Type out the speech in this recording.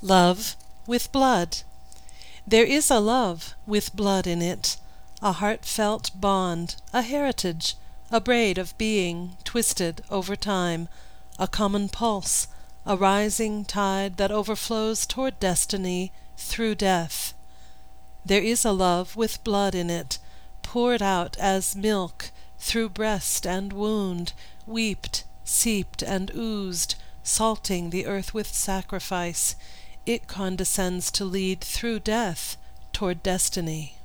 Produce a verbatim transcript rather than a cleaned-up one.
Love with blood. There is a love with blood in it, a heartfelt bond, a heritage, a braid of being twisted over time, a common pulse, a rising tide that overflows toward destiny through death. There is a love with blood in it, poured out as milk through breast and wound, weeped, seeped, and oozed, salting the earth with sacrifice. It condescends to lead through death toward destiny.